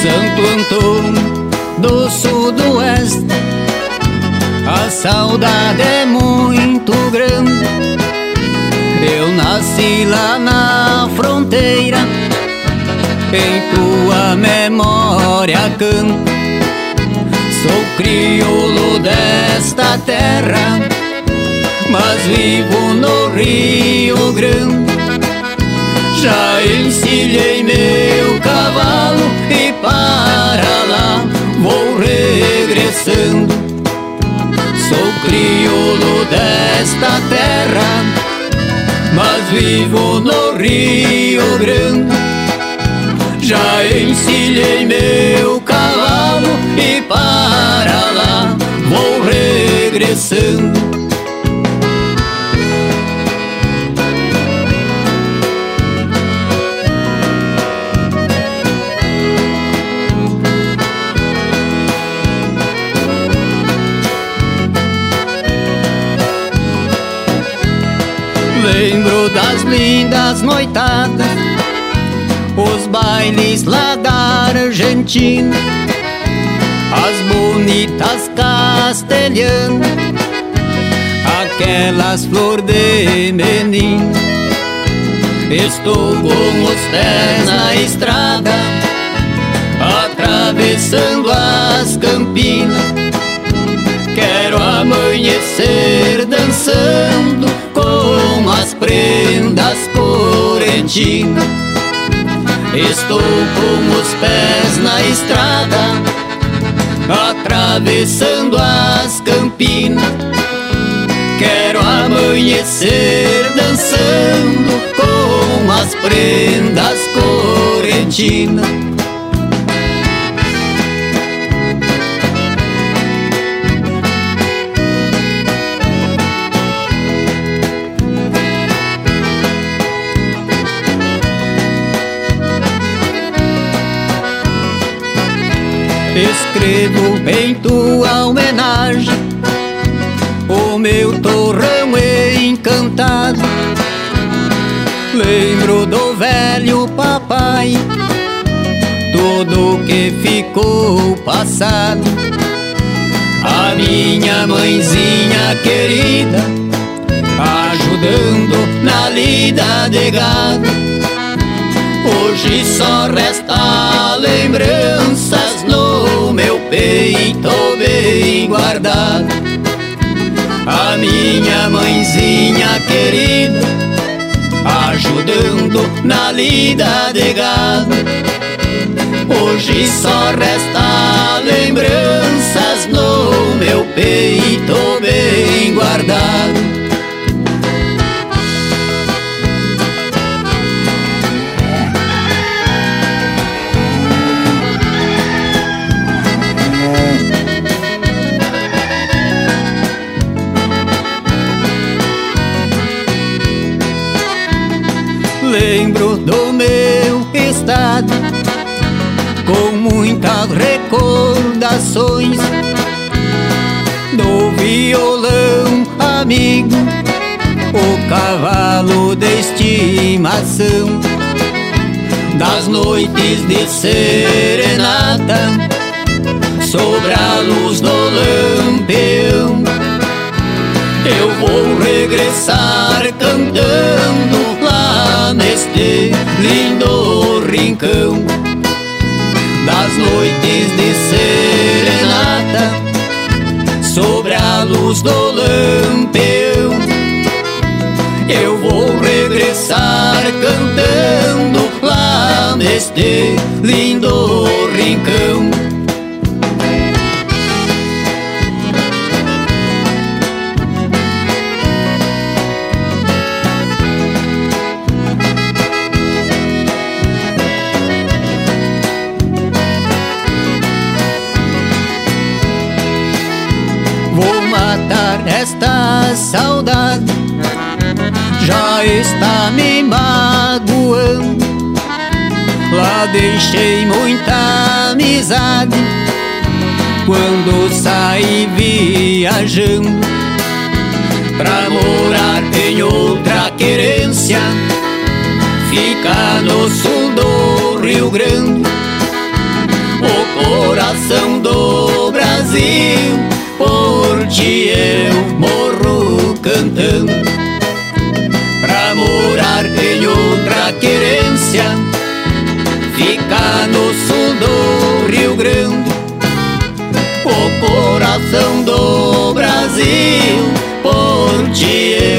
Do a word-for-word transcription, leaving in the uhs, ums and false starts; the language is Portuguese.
Santo Antônio do Sudoeste, a saudade é muito grande. Eu nasci lá na fronteira, em tua memória canto. Sou crioulo desta terra, mas vivo no Rio Grande. Já encilhei meu cavalo e para lá vou regressando. Sou crioulo desta terra, mas vivo no Rio Grande. Já encilhei meu cavalo e para lá vou regressando. Lembro das lindas noitadas, os bailes lá da Argentina, as bonitas castelhanas, aquelas flores de menina. Estou com os pés na estrada, atravessando as campinas. Quero amanhecer dançando com as prendas correntinas. Estou com os pés na estrada, atravessando as campinas. Quero amanhecer dançando com as prendas correntinas. Escrevo em tua homenagem o meu torrão encantado. Lembro do velho papai, tudo que ficou passado. A minha mãezinha querida, ajudando na lida de gado. Hoje só resta lembranças no meu peito bem guardado. A minha mãezinha querida, ajudando na lida de gado. Hoje só resta lembranças no meu peito bem guardado. Lembro do meu estado com muitas recordações, do violão amigo, o cavalo de estimação, das noites de serenata sobre a luz do lampião. Eu vou regressar cantando lá neste lindo rincão, das noites de serenata sobre a luz do lampião. Eu vou regressar cantando lá neste lindo rincão. Esta saudade já está me magoando. Lá deixei muita amizade quando saí viajando pra morar em outra querência, fica no sul do Rio Grande. Brasil, por ti eu morro cantando. Pra morar em outra querência, fica no sul do Rio Grande, o coração do Brasil, por ti eu